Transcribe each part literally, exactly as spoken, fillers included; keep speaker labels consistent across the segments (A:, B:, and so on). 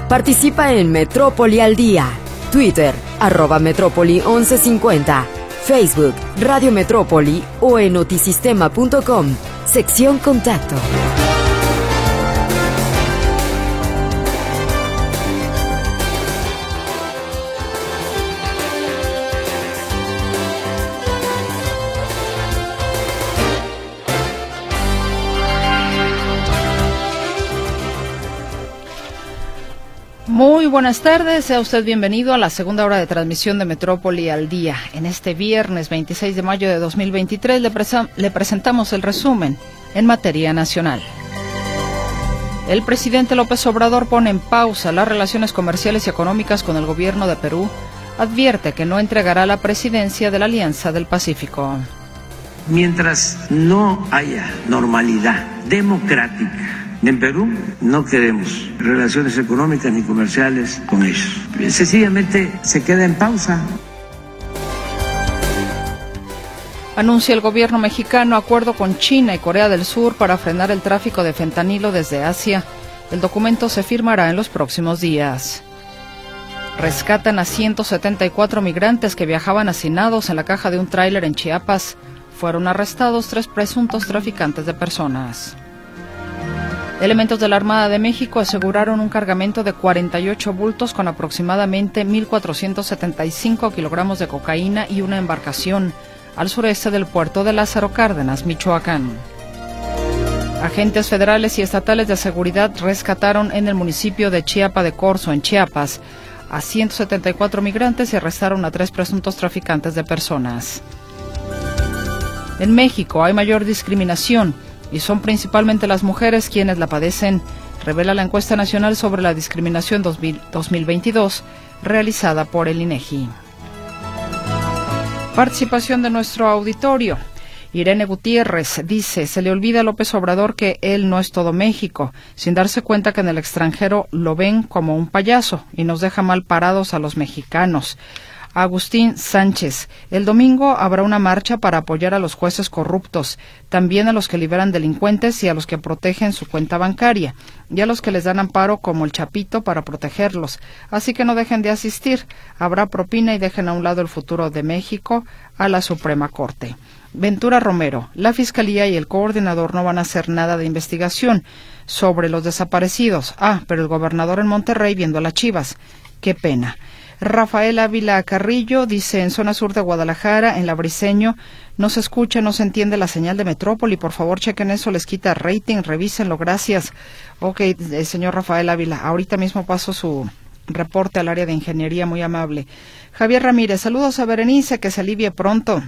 A: Participa en Metrópoli al Día. Twitter, arroba Metrópoli once cincuenta. Facebook, Radio Metrópoli o en notisistema punto com, sección Contacto.
B: Muy buenas tardes, sea usted bienvenido a la segunda hora de transmisión de Metrópoli al Día. En este viernes veintiséis de mayo de dos mil veintitrés le, presa- le presentamos el resumen en materia nacional. El presidente López Obrador pone en pausa las relaciones comerciales y económicas con el gobierno de Perú. Advierte que no entregará la presidencia de la Alianza del Pacífico.
C: Mientras no haya normalidad democrática en Perú, no queremos relaciones económicas ni comerciales con ellos. Sencillamente se queda en pausa.
B: Anuncia el gobierno mexicano acuerdo con China y Corea del Sur para frenar el tráfico de fentanilo desde Asia. El documento se firmará en los próximos días. Rescatan a ciento setenta y cuatro migrantes que viajaban hacinados en la caja de un tráiler en Chiapas. Fueron arrestados tres presuntos traficantes de personas. Elementos de la Armada de México aseguraron un cargamento de cuarenta y ocho bultos con aproximadamente mil cuatrocientos setenta y cinco kilogramos de cocaína y una embarcación al sureste del puerto de Lázaro Cárdenas, Michoacán. Agentes federales y estatales de seguridad rescataron en el municipio de Chiapa de Corzo, en Chiapas, a ciento setenta y cuatro migrantes y arrestaron a tres presuntos traficantes de personas. En México hay mayor discriminación y son principalmente las mujeres quienes la padecen, revela la encuesta nacional sobre la discriminación dos mil veintidós realizada por el INEGI. Participación de nuestro auditorio. Irene Gutiérrez dice, se le olvida a López Obrador que él no es todo México, sin darse cuenta que en el extranjero lo ven como un payaso y nos deja mal parados a los mexicanos. Agustín Sánchez, el domingo habrá una marcha para apoyar a los jueces corruptos, también a los que liberan delincuentes y a los que protegen su cuenta bancaria, y a los que les dan amparo como el Chapito para protegerlos. Así que no dejen de asistir, habrá propina y dejen a un lado el futuro de México a la Suprema Corte. Ventura Romero, la Fiscalía y el coordinador no van a hacer nada de investigación sobre los desaparecidos. Ah, pero el gobernador en Monterrey viendo a las Chivas. Qué pena. Rafael Ávila Carrillo dice, en zona sur de Guadalajara, en La Briceño, no se escucha, no se entiende la señal de Metrópoli, por favor chequen eso, les quita rating, revísenlo, gracias. Ok, eh, señor Rafael Ávila, ahorita mismo paso su reporte al área de ingeniería, muy amable. Javier Ramírez, saludos a Berenice, que se alivie pronto.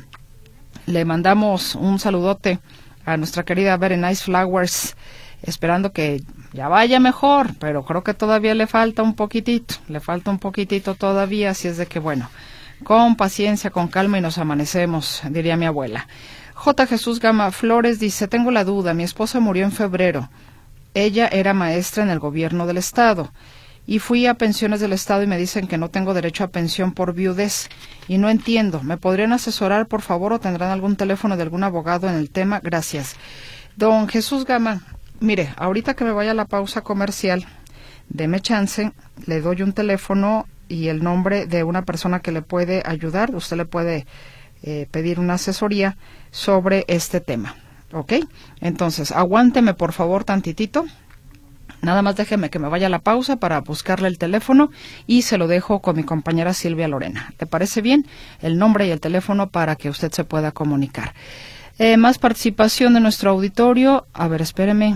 B: Le mandamos un saludote a nuestra querida Berenice Flowers, esperando que ya vaya mejor, pero creo que todavía le falta un poquitito, le falta un poquitito todavía, así es de que bueno, con paciencia, con calma y nos amanecemos, diría mi abuela. J. Jesús Gama Flores dice, tengo la duda, mi esposa murió en febrero, ella era maestra en el gobierno del estado, y fui a pensiones del estado y me dicen que no tengo derecho a pensión por viudez, y no entiendo, ¿me podrían asesorar por favor o tendrán algún teléfono de algún abogado en el tema? Gracias. Don Jesús Gama, mire, ahorita que me vaya a la pausa comercial, deme chance, le doy un teléfono y el nombre de una persona que le puede ayudar. Usted le puede eh, pedir una asesoría sobre este tema, ¿ok? Entonces, aguánteme por favor tantitito. Nada más déjeme que me vaya a la pausa para buscarle el teléfono y se lo dejo con mi compañera Silvia Lorena. ¿Te parece bien? El nombre y el teléfono para que usted se pueda comunicar. Eh, más participación de nuestro auditorio. A ver, espéreme.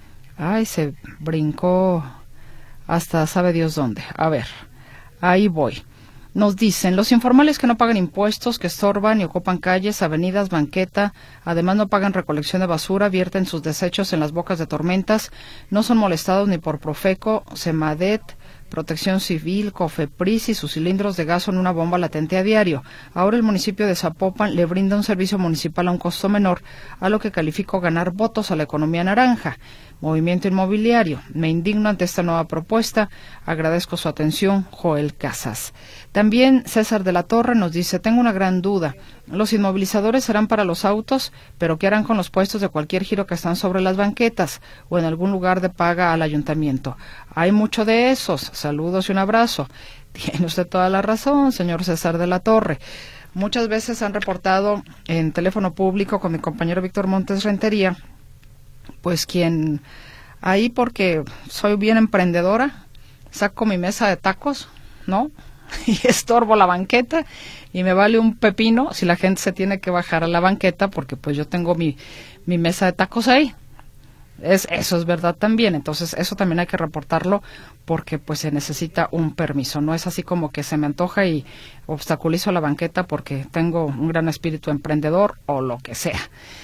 B: Ay, se brincó hasta sabe Dios dónde. A ver, ahí voy. Nos dicen, los informales que no pagan impuestos, que estorban y ocupan calles, avenidas, banqueta, además no pagan recolección de basura, vierten sus desechos en las bocas de tormentas, no son molestados ni por Profeco, Semadet, Protección Civil, Cofepris y sus cilindros de gas son una bomba latente a diario. Ahora el municipio de Zapopan le brinda un servicio municipal a un costo menor, a lo que califico ganar votos a la economía naranja. movimiento inmobiliario. Me indigno ante esta nueva propuesta. Agradezco su atención, Joel Casas. También César de la Torre nos dice, tengo una gran duda. Los inmovilizadores serán para los autos, pero ¿qué harán con los puestos de cualquier giro que están sobre las banquetas o en algún lugar de paga al ayuntamiento? Hay mucho de esos. Saludos y un abrazo. Tiene usted toda la razón, señor César de la Torre. Muchas veces han reportado en teléfono público con mi compañero Víctor Montes Rentería, pues quien ahí, porque soy bien emprendedora, saco mi mesa de tacos, ¿no? Y estorbo la banqueta y me vale un pepino si la gente se tiene que bajar a la banqueta porque pues yo tengo mi, mi mesa de tacos ahí. Es, eso es verdad también, entonces eso también hay que reportarlo porque pues se necesita un permiso, no es así como que se me antoja y obstaculizo la banqueta porque tengo un gran espíritu emprendedor o lo que sea.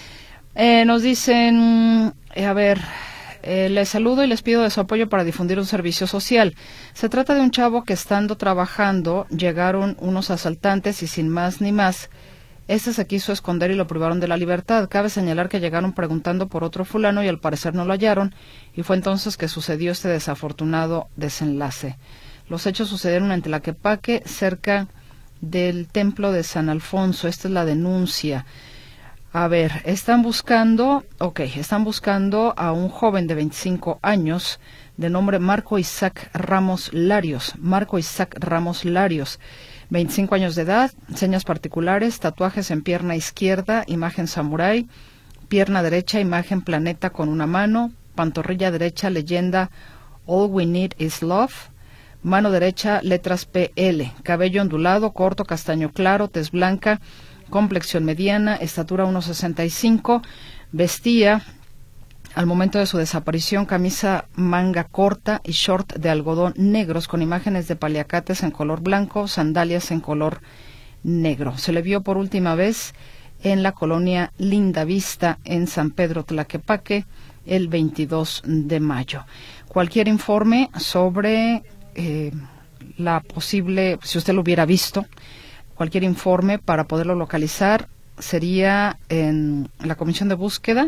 B: Eh, nos dicen, eh, a ver, eh, les saludo y les pido de su apoyo para difundir un servicio social. Se trata de un chavo que estando trabajando llegaron unos asaltantes y sin más ni más, este se quiso esconder y lo privaron de la libertad. Cabe señalar que llegaron preguntando por otro fulano y al parecer no lo hallaron y fue entonces que sucedió este desafortunado desenlace. Los hechos sucedieron en Tlaquepaque, cerca del templo de San Alfonso. Esta es la denuncia. A ver, están buscando, ok, están buscando a un joven de veinticinco años de nombre Marco Isaac Ramos Larios. Marco Isaac Ramos Larios. veinticinco años de edad, señas particulares, tatuajes en pierna izquierda, imagen samurái, pierna derecha, imagen planeta con una mano, pantorrilla derecha, leyenda All We Need Is Love, mano derecha, letras P L, cabello ondulado, corto, castaño claro, tez blanca, complexión mediana, estatura uno sesenta y cinco, vestía al momento de su desaparición camisa manga corta y short de algodón negros con imágenes de paliacates en color blanco, sandalias en color negro. Se le vio por última vez en la colonia Linda Vista en San Pedro Tlaquepaque el veintidós de mayo. Cualquier informe sobre eh, la posible, si usted lo hubiera visto, cualquier informe para poderlo localizar sería en la Comisión de Búsqueda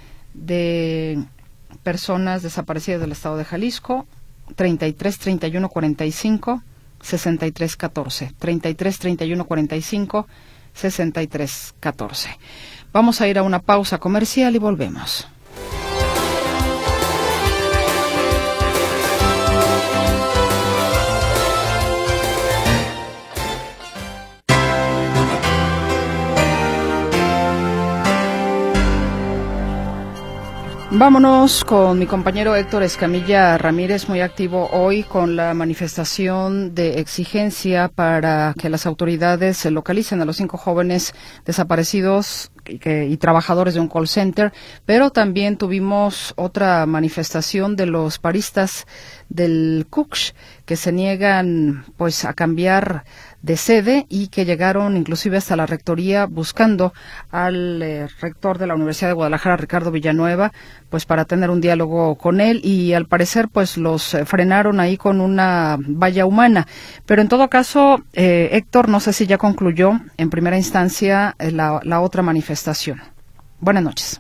B: de Personas Desaparecidas del Estado de Jalisco, treinta y tres, treinta y uno, cuarenta y cinco, sesenta y tres, catorce, treinta y tres, treinta y uno, cuarenta y cinco, sesenta y tres, catorce. Vamos a ir a una pausa comercial y volvemos. Vámonos con mi compañero Héctor Escamilla Ramírez, muy activo hoy con la manifestación de exigencia para que las autoridades se localicen a los cinco jóvenes desaparecidos y, que, y trabajadores de un call center, pero también tuvimos otra manifestación de los paristas del C U C Sh que se niegan pues a cambiar de sede y que llegaron inclusive hasta la rectoría buscando al eh, rector de la Universidad de Guadalajara, Ricardo Villanueva, pues para tener un diálogo con él y al parecer pues los eh, frenaron ahí con una valla humana. Pero en todo caso, eh, Héctor, no sé si ya concluyó en primera instancia eh, la, la otra manifestación. Buenas noches.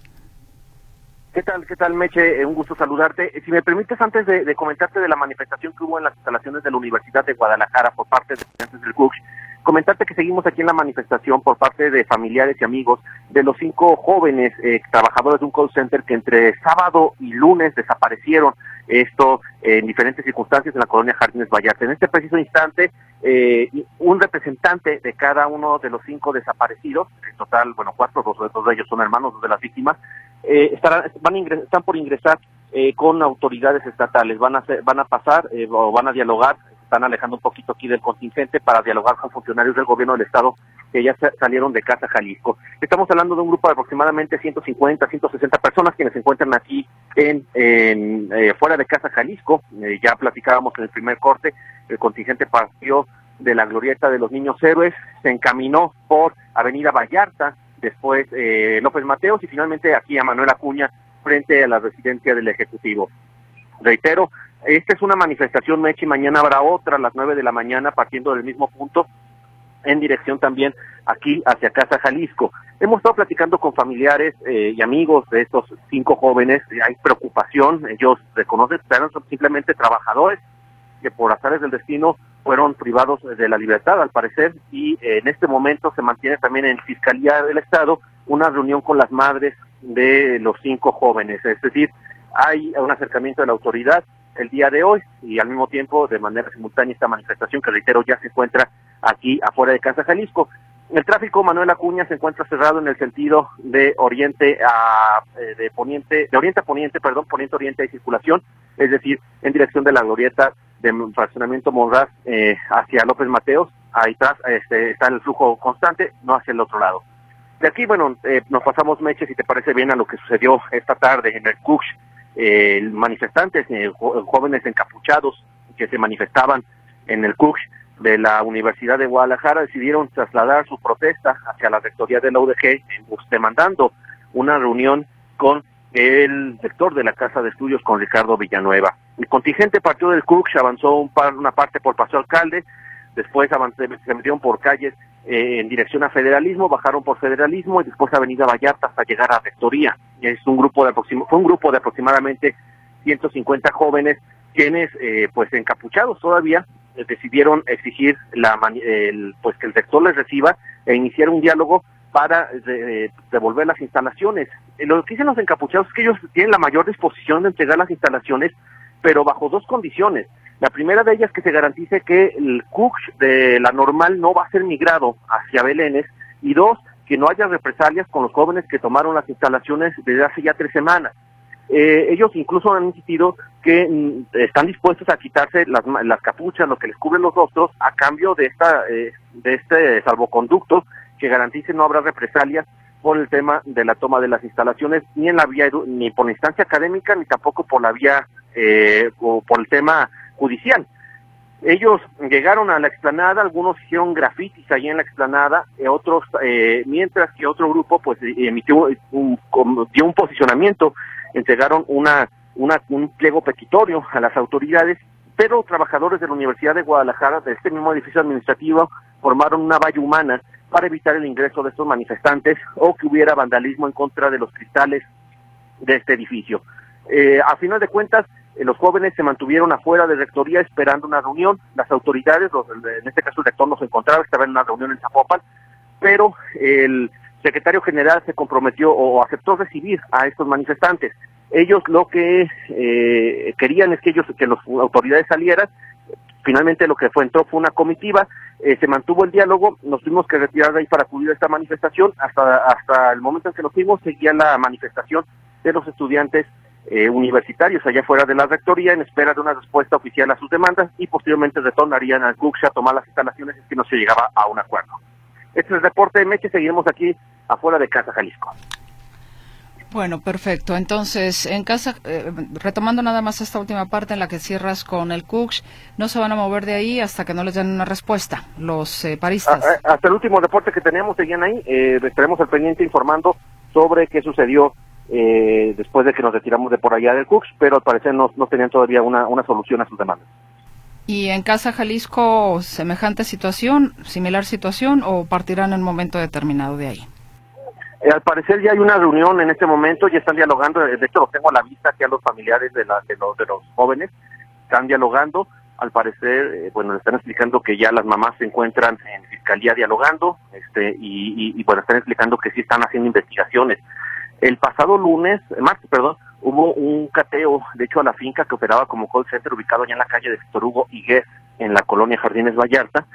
D: ¿Qué tal, qué tal, Meche? Eh, un gusto saludarte. Si me permites, antes de, de comentarte de la manifestación que hubo en las instalaciones de la Universidad de Guadalajara por parte de estudiantes del C U C Sh, comentarte que seguimos aquí en la manifestación por parte de familiares y amigos de los cinco jóvenes eh, trabajadores de un call center que entre sábado y lunes desaparecieron, esto eh, en diferentes circunstancias en la colonia Jardines Vallarta. En este preciso instante, eh, un representante de cada uno de los cinco desaparecidos, en total, bueno, cuatro, dos, dos de ellos son hermanos de las víctimas, eh, estarán, van a ingres, están por ingresar eh, con autoridades estatales, van a hacer, van a pasar eh, o van a dialogar, están alejando un poquito aquí del contingente para dialogar con funcionarios del gobierno del estado que ya salieron de Casa Jalisco. Estamos hablando de un grupo de aproximadamente ciento cincuenta, ciento sesenta personas quienes se encuentran aquí en, en eh, fuera de Casa Jalisco. Eh, ya platicábamos en el primer corte, el contingente partió de la glorieta de los Niños Héroes, se encaminó por Avenida Vallarta, después eh, López Mateos y finalmente aquí a Manuel Acuña frente a la residencia del Ejecutivo. Reitero, esta es una manifestación, Mechi, mañana habrá otra a las nueve de la mañana partiendo del mismo punto en dirección también aquí hacia Casa Jalisco. Hemos estado platicando con familiares eh, y amigos de estos cinco jóvenes. Hay preocupación, ellos reconocen que eran simplemente trabajadores que por azares del destino fueron privados de la libertad, al parecer, y eh, en este momento se mantiene también en Fiscalía del Estado una reunión con las madres de los cinco jóvenes. Es decir, hay un acercamiento de la autoridad el día de hoy y al mismo tiempo, de manera simultánea, esta manifestación que, reitero, ya se encuentra aquí afuera de Casa Jalisco. El tráfico, Manuel Acuña, se encuentra cerrado en el sentido de oriente a eh, de poniente, de oriente a poniente, perdón, poniente oriente hay circulación, es decir, en dirección de la glorieta de fraccionamiento Monraz eh, hacia López Mateos. Ahí atrás este, está el flujo constante, no hacia el otro lado. De aquí, bueno, eh, nos pasamos, Meche, si te parece bien, a lo que sucedió esta tarde en el Cux. Eh, manifestantes, eh, jóvenes encapuchados que se manifestaban en el Cux de la Universidad de Guadalajara decidieron trasladar su protesta hacia la rectoría de la U D G, demandando una reunión con el rector de la Casa de Estudios, con Ricardo Villanueva. El contingente partió del Cux, avanzó un par, una parte por Paseo Alcalde, después avancé, se metieron por calles eh, en dirección a Federalismo, bajaron por Federalismo y después Avenida Vallarta hasta llegar a Rectoría. Es un grupo de aproxim- fue un grupo de aproximadamente ciento cincuenta jóvenes quienes, eh, pues encapuchados todavía, eh, decidieron exigir la el, pues que el rector les reciba e iniciar un diálogo para eh, devolver las instalaciones. Eh, lo que dicen los encapuchados es que ellos tienen la mayor disposición de entregar las instalaciones, pero bajo dos condiciones. La primera de ellas, que se garantice que el Cux de la Normal no va a ser migrado hacia Belénes, y dos, que no haya represalias con los jóvenes que tomaron las instalaciones desde hace ya tres semanas. Eh, ellos incluso han insistido que mm, están dispuestos a quitarse las, las capuchas, lo que les cubre los rostros, a cambio de esta eh, de este salvoconducto que garantice no habrá represalias por el tema de la toma de las instalaciones, ni en la vía, ni por la instancia académica, ni tampoco por la vía, eh, o por el tema judicial. Ellos llegaron a la explanada, algunos hicieron grafitis ahí en la explanada, eh, otros, eh, mientras que otro grupo pues emitió un, un, dio un posicionamiento, entregaron una, una un pliego petitorio a las autoridades, pero trabajadores de la Universidad de Guadalajara, de este mismo edificio administrativo, formaron una valla humana para evitar el ingreso de estos manifestantes o que hubiera vandalismo en contra de los cristales de este edificio. Eh, a final de cuentas, eh, los jóvenes se mantuvieron afuera de Rectoría esperando una reunión. Las autoridades, los, en este caso el rector no se encontraba, estaba en una reunión en Zapopan, pero el secretario general se comprometió o aceptó recibir a estos manifestantes. Ellos lo que eh, querían es que ellos, que las autoridades salieran. Finalmente lo que fue entró fue una comitiva, eh, se mantuvo el diálogo, nos tuvimos que retirar de ahí para acudir a esta manifestación. Hasta hasta el momento en que nos fuimos seguía la manifestación de los estudiantes eh, universitarios allá fuera de la Rectoría en espera de una respuesta oficial a sus demandas, y posteriormente retornarían al Cux a tomar las instalaciones si no se llegaba a un acuerdo. Este es el reporte de Meche, seguiremos aquí afuera de Casa Jalisco.
B: Bueno, perfecto. Entonces, en casa, eh, retomando nada más esta última parte en la que cierras con el Cux, no se van a mover de ahí hasta que no les den una respuesta los eh, paristas.
D: A, a, hasta el último reporte que tenemos seguían ahí, eh, estaremos al pendiente informando sobre qué sucedió eh, después de que nos retiramos de por allá del Cux, pero al parecer no, no tenían todavía una, una solución a sus demandas.
B: ¿Y en Casa Jalisco semejante situación, similar situación, o partirán en un momento determinado de ahí?
D: Eh, al parecer ya hay una reunión en este momento, ya están dialogando, de hecho los tengo a la vista aquí a los familiares de, la, de, los, de los jóvenes, están dialogando, al parecer, eh, bueno, están explicando que ya las mamás se encuentran en fiscalía dialogando, este y, y, y bueno, están explicando que sí están haciendo investigaciones. El pasado lunes, martes, perdón, hubo un cateo, de hecho a la finca que operaba como call center ubicado allá en la calle de Víctor Hugo Higués, en la colonia Jardines Vallarta.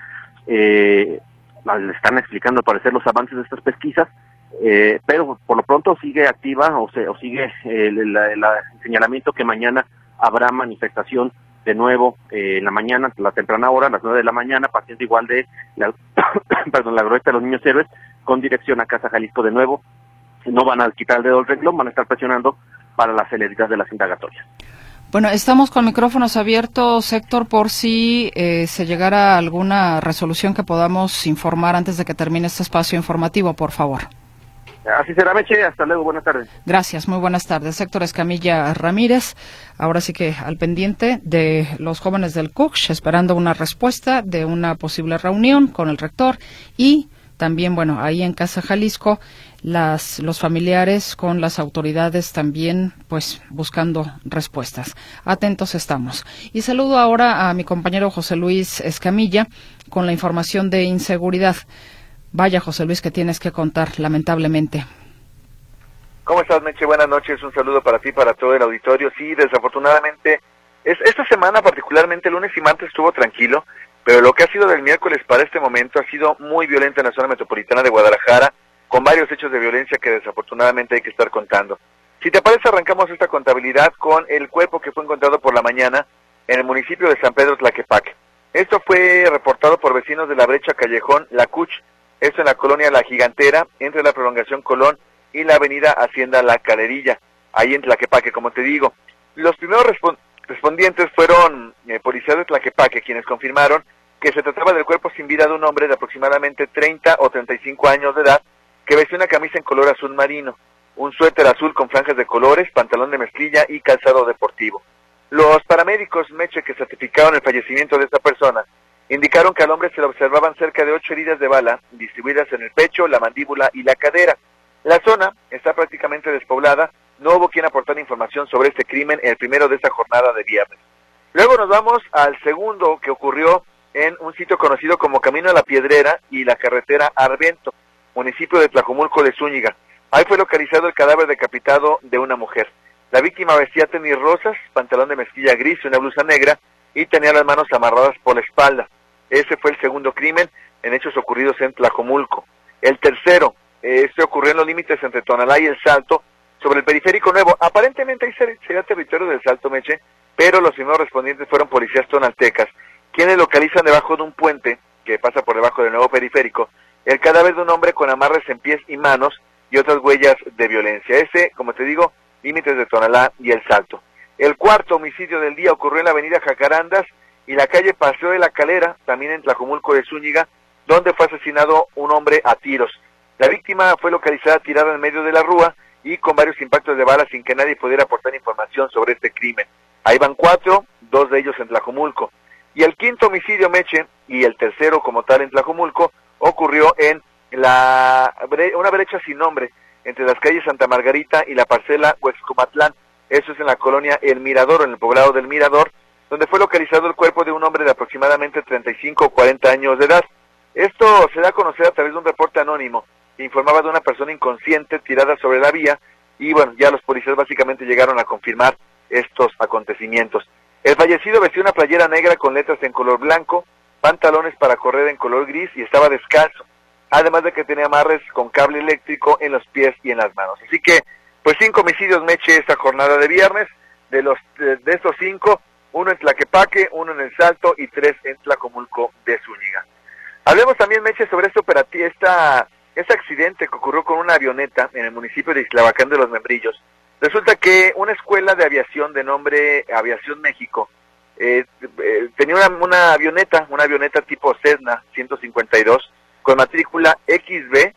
D: Eh, le están explicando al parecer los avances de estas pesquisas, eh, pero por lo pronto sigue activa o, se, o sigue el, el, el, el señalamiento que mañana habrá manifestación de nuevo eh, en la mañana, a la temprana hora, a las nueve de la mañana, partiendo igual de la, perdón, la glorieta de los Niños Héroes, con dirección a Casa Jalisco de nuevo. No van a quitar el dedo del renglón, van a estar presionando para la celeridad de las indagatorias.
B: Bueno, estamos con micrófonos abiertos, Héctor, por si eh, se llegara a alguna resolución que podamos informar antes de que termine este espacio informativo, por favor.
D: Así será, Meche. Hasta luego. Buenas tardes.
B: Gracias. Muy buenas tardes. Héctor Escamilla Ramírez. Ahora sí que al pendiente de los jóvenes del Cux, esperando una respuesta de una posible reunión con el rector y también, bueno, ahí en Casa Jalisco, las los familiares con las autoridades también, pues, buscando respuestas. Atentos estamos. Y saludo ahora a mi compañero José Luis Escamilla con la información de inseguridad. Vaya, José Luis, que tienes que contar, lamentablemente.
E: ¿Cómo estás, Meche? Buenas noches, un saludo para ti, para todo el auditorio. Sí, desafortunadamente, es, esta semana particularmente, lunes y martes estuvo tranquilo, pero lo que ha sido del miércoles para este momento ha sido muy violento en la zona metropolitana de Guadalajara, con varios hechos de violencia que desafortunadamente hay que estar contando. Si te parece, arrancamos esta contabilidad con el cuerpo que fue encontrado por la mañana en el municipio de San Pedro Tlaquepaque. Esto fue reportado por vecinos de la brecha Callejón La Cuch, esto en la colonia La Gigantera, entre la prolongación Colón y la avenida Hacienda La Calerilla, ahí en Tlaquepaque, como te digo. Los primeros respon- respondientes fueron eh, policías de Tlaquepaque, quienes confirmaron que se trataba del cuerpo sin vida de un hombre de aproximadamente treinta o treinta y cinco años de edad, que vestía una camisa en color azul marino, un suéter azul con franjas de colores, pantalón de mezclilla y calzado deportivo. Los paramédicos, Meche, que certificaron el fallecimiento de esta persona, indicaron que al hombre se le observaban cerca de ocho heridas de bala, distribuidas en el pecho, la mandíbula y la cadera. La zona está prácticamente despoblada, no hubo quien aportara información sobre este crimen, el primero de esta jornada de viernes. Luego nos vamos al segundo, que ocurrió en un sitio conocido como Camino a la Piedrera y la carretera Arvento, municipio de Tlajomulco de Zúñiga. Ahí fue localizado el cadáver decapitado de una mujer. La víctima vestía tenis rosas, pantalón de mezclilla gris y una blusa negra, y tenía las manos amarradas por la espalda. Ese fue el segundo crimen en hechos ocurridos en Tlajomulco. El tercero, este ocurrió en los límites entre Tonalá y El Salto, sobre el periférico nuevo. Aparentemente ahí sería territorio del Salto, Meche, pero los primeros respondientes fueron policías tonaltecas, quienes localizan debajo de un puente que pasa por debajo del nuevo periférico el cadáver de un hombre con amarres en pies y manos y otras huellas de violencia. Ese, como te digo, límites de Tonalá y El Salto. El cuarto homicidio del día ocurrió en la avenida Jacarandas y la calle Paseo de la Calera, también en Tlajomulco de Zúñiga, donde fue asesinado un hombre a tiros. La víctima fue localizada tirada en medio de la rúa y con varios impactos de bala sin que nadie pudiera aportar información sobre este crimen. Ahí van cuatro, dos de ellos en Tlajomulco. Y el quinto homicidio, Meche, y el tercero como tal en Tlajomulco, ocurrió en la una brecha sin nombre entre las calles Santa Margarita y la parcela Huexcomatlán. Eso es en la colonia El Mirador, en el poblado del Mirador, donde fue localizado el cuerpo de un hombre de aproximadamente treinta y cinco o cuarenta años de edad. Esto se da a conocer a través de un reporte anónimo que informaba de una persona inconsciente tirada sobre la vía, y bueno, ya los policías básicamente llegaron a confirmar estos acontecimientos. El fallecido vestía una playera negra con letras en color blanco, pantalones para correr en color gris y estaba descalzo, además de que tenía amarres con cable eléctrico en los pies y en las manos. Así que, pues cinco homicidios, Meche, esta jornada de viernes. De los de, de estos cinco, uno en Tlaquepaque, uno en El Salto y tres en Tlajomulco de Zúñiga. Hablemos también, Meche, sobre este operativo, esta, este accidente que ocurrió con una avioneta en el municipio de Ixtlavacán de los Membrillos. Resulta que una escuela de aviación de nombre Aviación México eh, eh, tenía una, una avioneta, una avioneta tipo Cessna ciento cincuenta y dos con matrícula X B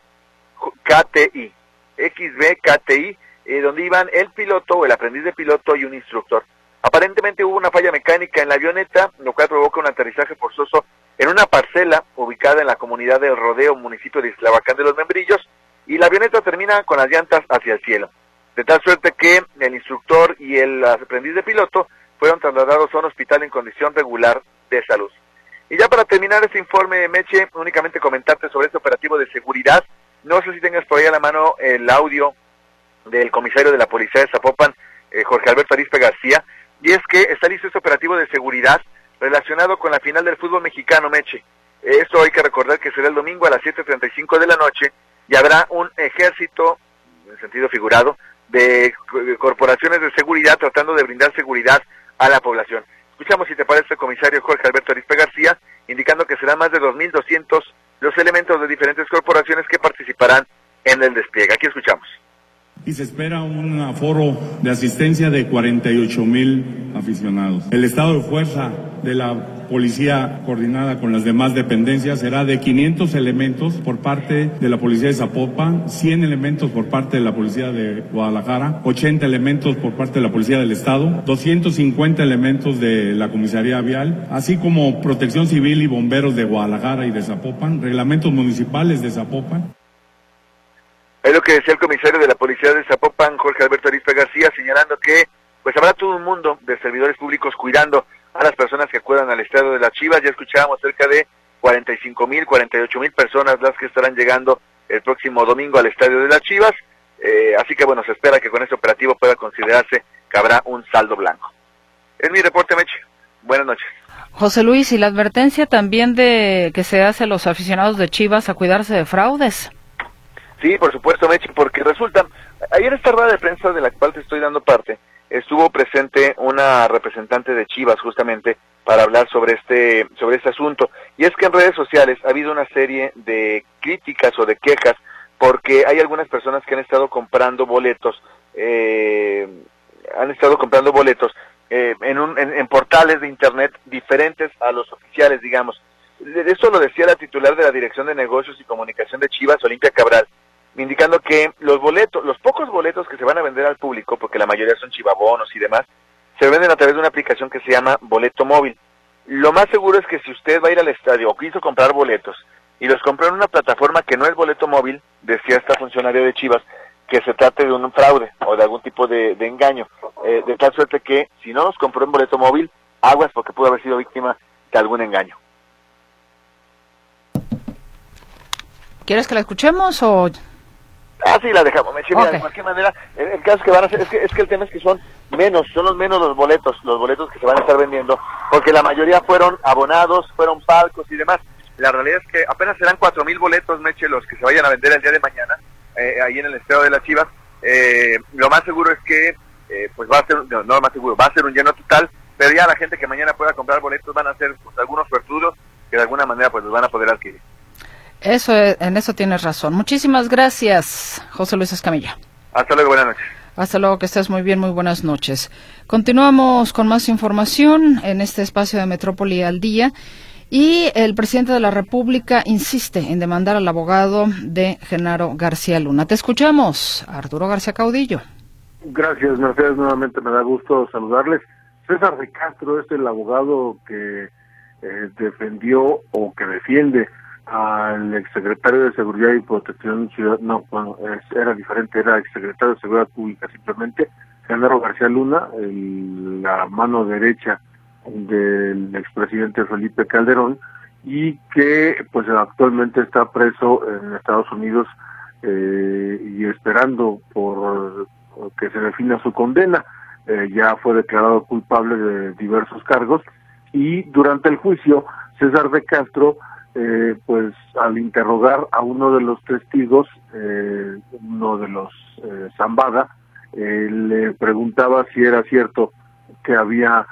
E: K T I, X B K T I, eh, donde iban el piloto o el aprendiz de piloto y un instructor. Aparentemente hubo una falla mecánica en la avioneta, lo cual provoca un aterrizaje forzoso en una parcela ubicada en la comunidad del Rodeo, municipio de Ixtlavacán de los Membrillos, y la avioneta termina con las llantas hacia el cielo. De tal suerte que el instructor y el aprendiz de piloto fueron trasladados a un hospital en condición regular de salud. Y ya para terminar este informe, Meche, únicamente comentarte sobre este operativo de seguridad. No sé si tengas por ahí a la mano el audio del comisario de la policía de Zapopan, eh, Jorge Alberto Arispe García, y es que está listo este operativo de seguridad relacionado con la final del fútbol mexicano, Meche. Esto hay que recordar que será el domingo a las siete treinta y cinco de la noche y habrá un ejército, en sentido figurado, de corporaciones de seguridad tratando de brindar seguridad a la población. Escuchamos, si te parece, el comisario Jorge Alberto Arispe García, indicando que serán más de dos mil doscientos los elementos de diferentes corporaciones que participarán en el despliegue. Aquí escuchamos.
F: Y se espera un aforo de asistencia de cuarenta y ocho mil aficionados. El estado de fuerza de la policía coordinada con las demás dependencias será de quinientos elementos por parte de la policía de Zapopan, cien elementos por parte de la policía de Guadalajara, ochenta elementos por parte de la policía del estado, doscientos cincuenta elementos de la comisaría vial, así como protección civil y bomberos de Guadalajara y de Zapopan, reglamentos municipales de Zapopan.
E: Es lo que decía el comisario de la policía de Zapopan, Jorge Alberto Arizpe García, señalando que pues habrá todo un mundo de servidores públicos cuidando a las personas que acudan al estadio de las Chivas. Ya escuchábamos cerca de cuarenta y cinco mil, cuarenta y ocho mil personas las que estarán llegando el próximo domingo al estadio de las Chivas. Eh, así que bueno, se espera que con este operativo pueda considerarse que habrá un saldo blanco. Es mi reporte, Meche. Buenas noches.
B: José Luis, y la advertencia también de que se hace a los aficionados de Chivas a cuidarse de fraudes.
E: Sí, por supuesto, Meche, porque resulta, ayer esta rueda de prensa de la cual te estoy dando parte, estuvo presente una representante de Chivas justamente para hablar sobre este sobre este asunto, y es que en redes sociales ha habido una serie de críticas o de quejas porque hay algunas personas que han estado comprando boletos, eh, han estado comprando boletos eh, en, un, en, en portales de internet diferentes a los oficiales, digamos. Esto lo decía la titular de la Dirección de Negocios y Comunicación de Chivas, Olimpia Cabral, indicando que los boletos, los pocos boletos que se van a vender al público, porque la mayoría son chivabonos y demás, se venden a través de una aplicación que se llama Boleto Móvil. Lo más seguro es que si usted va a ir al estadio o quiso comprar boletos y los compró en una plataforma que no es Boleto Móvil, decía esta funcionaria de Chivas, que se trate de un fraude o de algún tipo de, de engaño, eh, de tal suerte que si no los compró en Boleto Móvil, aguas porque pudo haber sido víctima de algún engaño.
B: ¿Quieres que la escuchemos o...?
E: Ah, sí, la dejamos, Meche. Mira,
B: okay.
E: De cualquier manera, el, el caso que van a hacer, es que, es que el tema es que son menos, son los menos los boletos, los boletos que se van a estar vendiendo, porque la mayoría fueron abonados, fueron palcos y demás. La realidad es que apenas serán cuatro mil boletos, Meche, los que se vayan a vender el día de mañana, eh, ahí en el estadio de las Chivas. Eh, lo más seguro es que, eh, pues va a ser, no, no lo más seguro, va a ser un lleno total, pero ya la gente que mañana pueda comprar boletos van a ser pues, algunos suertudos que de alguna manera pues los van a poder adquirir.
B: Eso, en eso tienes razón. Muchísimas gracias, José Luis Escamilla.
E: Hasta luego, buenas noches.
B: Hasta luego, que estés muy bien, muy buenas noches. Continuamos con más información en este espacio de Metrópoli al Día. Y el presidente de la República insiste en demandar al abogado de Genaro García Luna. Te escuchamos, Arturo García Caudillo.
G: Gracias, Mercedes. Nuevamente me da gusto saludarles. César de Castro es el abogado que eh, defendió o que defiende al exsecretario de Seguridad y Protección Ciudad, no, bueno, es, era diferente, era exsecretario de Seguridad Pública simplemente, Genaro García Luna, el, la mano derecha del expresidente Felipe Calderón, y que pues actualmente está preso en Estados Unidos eh, y esperando por que se defina su condena. Eh, ya fue declarado culpable de diversos cargos, y durante el juicio César de Castro Eh, pues al interrogar a uno de los testigos, eh, uno de los eh, Zambada, eh, le preguntaba si era cierto que había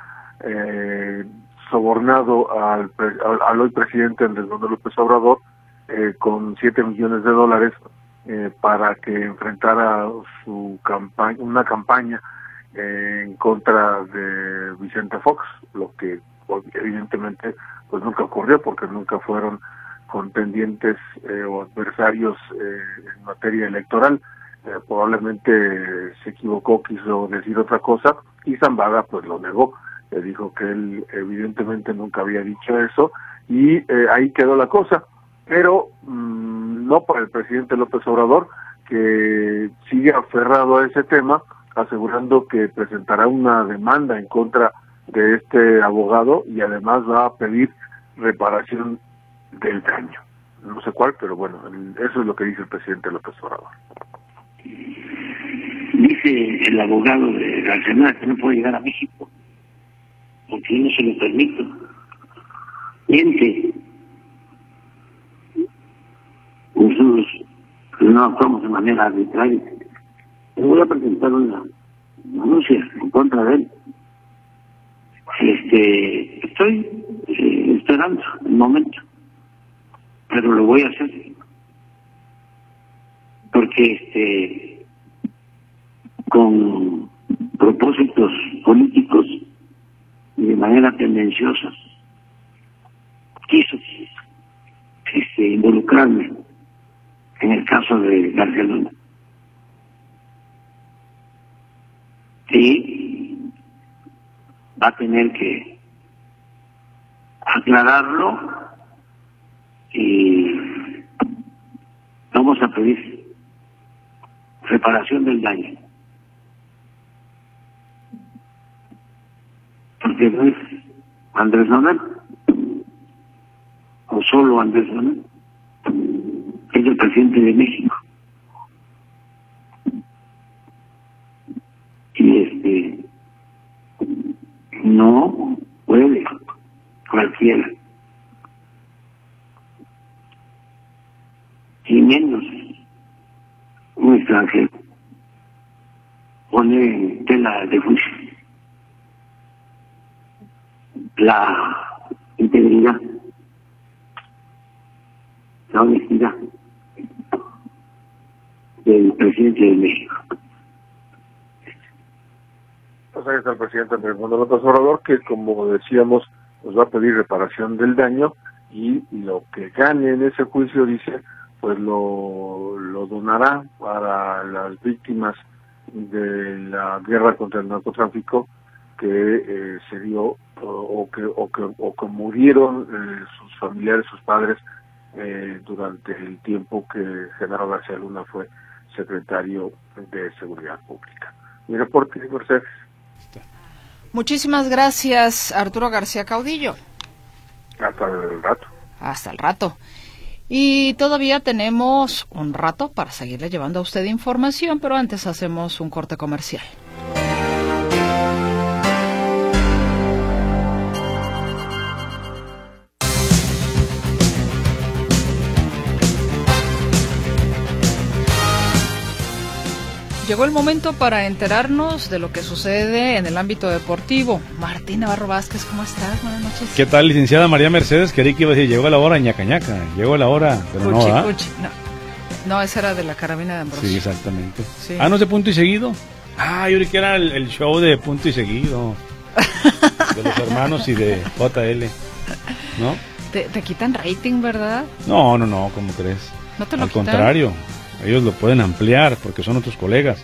G: eh, sobornado al, al, al hoy presidente Andrés Manuel López Obrador eh, con siete millones de dólares eh, para que enfrentara su campaña, una campaña eh, en contra de Vicente Fox, lo que evidentemente pues nunca ocurrió porque nunca fueron contendientes eh, o adversarios eh, en materia electoral. Eh, probablemente se equivocó, quiso decir otra cosa, y Zambada pues lo negó, eh, dijo que él evidentemente nunca había dicho eso, y eh, ahí quedó la cosa, pero mmm, no para el presidente López Obrador, que sigue aferrado a ese tema, asegurando que presentará una demanda en contra de este abogado y además va a pedir reparación del daño. No sé cuál, pero bueno, eso es lo que dice el presidente López Obrador.
H: Dice el abogado de García Luna que no puede llegar a México, porque yo no se lo permito. Miente. Nosotros no actuamos de manera arbitraria. Le voy a presentar una denuncia en contra de él. Este, estoy eh, esperando el momento, pero lo voy a hacer porque este con propósitos políticos y de manera tendenciosa quiso este, involucrarme en el caso de García Luna. Y va a tener que aclararlo y vamos a pedir reparación del daño. Porque no es Andrés Manuel, o solo Andrés Manuel, es el presidente de México. Y este, no puede cualquiera, y menos un extranjero, pone en tela de juicio la integridad, la honestidad del presidente de México.
G: Pues ahí está el presidente Andrés Manuel López Obrador, que como decíamos, nos va a pedir reparación del daño, y lo que gane en ese juicio, dice, pues lo, lo donará para las víctimas de la guerra contra el narcotráfico que eh, se dio o, o que o que o que murieron eh, sus familiares, sus padres eh, durante el tiempo que Genaro García Luna fue secretario de Seguridad Pública. Mi reporte, Mercedes.
B: Muchísimas gracias, Arturo García Caudillo.
G: Hasta el rato.
B: Hasta el rato. Y todavía tenemos un rato para seguirle llevando a usted información, pero antes hacemos un corte comercial. Llegó el momento para enterarnos de lo que sucede en el ámbito deportivo. Martín Navarro Vázquez, ¿cómo estás? Buenas noches.
I: ¿Qué tal, licenciada María Mercedes? Quería que iba a decir, llegó la hora, ñaca ñaca. Llegó la hora, pero
B: cuchi,
I: no, ¿verdad?
B: Cuchi. No. no, esa era de la carabina de Ambrosio.
I: Sí, exactamente.
B: Sí.
I: Ah, ¿no es de Punto y Seguido? Ah, yo creí que era el, el show de Punto y Seguido. De los hermanos y de J L. ¿No?
B: Te, te quitan rating, ¿verdad?
I: No, no, no, ¿cómo crees?
B: ¿No te lo
I: Al
B: quitan?
I: contrario. Ellos lo pueden ampliar porque son otros colegas.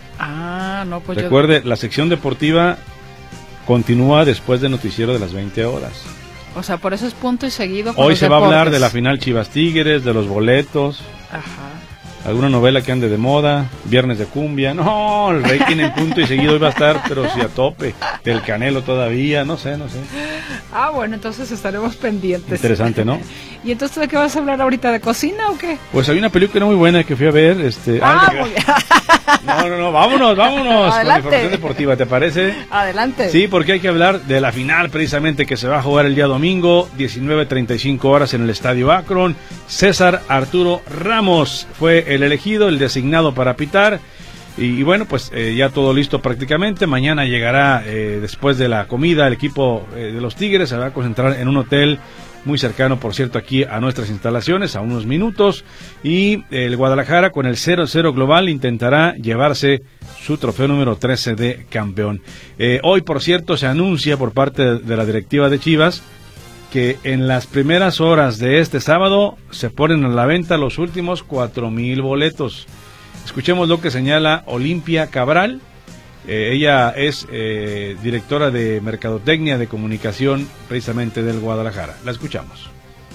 B: Ah, no, pues
I: Recuerde,
B: yo...
I: la sección deportiva continúa después del noticiero de las veinte horas.
B: O sea, por eso es Punto y Seguido. Con
I: Hoy
B: los
I: se
B: deportes.
I: va a hablar de la final Chivas Tigres, de los boletos.
B: Ajá.
I: Alguna novela que ande de moda, Viernes de Cumbia. No, el rating en Punto y Seguido iba a estar, pero sí a tope. Del Canelo todavía, no sé, no sé.
B: Ah, bueno, entonces estaremos pendientes.
I: Interesante, ¿no?
B: ¿Y entonces de qué vas a hablar ahorita? ¿De cocina o qué?
I: Pues hay una película muy buena que fui a ver. Este,
B: ah,
I: ah,
B: muy bien.
I: No, no, no, vámonos, vámonos.
B: Adelante.
I: Con la información deportiva, ¿te parece?
B: Adelante.
I: Sí, porque hay que hablar de la final precisamente que se va a jugar el día domingo, diecinueve treinta y cinco horas en el Estadio Akron. César Arturo Ramos fue el elegido, el designado para pitar. Y, y bueno, pues eh, ya todo listo prácticamente. Mañana llegará, eh, después de la comida, el equipo eh, de los Tigres. Se va a concentrar en un hotel muy cercano, por cierto, aquí a nuestras instalaciones, a unos minutos. Y el Guadalajara, con el cero cero global, intentará llevarse su trofeo número trece de campeón. Eh, hoy, por cierto, se anuncia por parte de, de la directiva de Chivas que en las primeras horas de este sábado se ponen a la venta los últimos cuatro mil boletos. Escuchemos lo que señala Olimpia Cabral. Eh, ella es eh, directora de Mercadotecnia de Comunicación precisamente del Guadalajara. La escuchamos.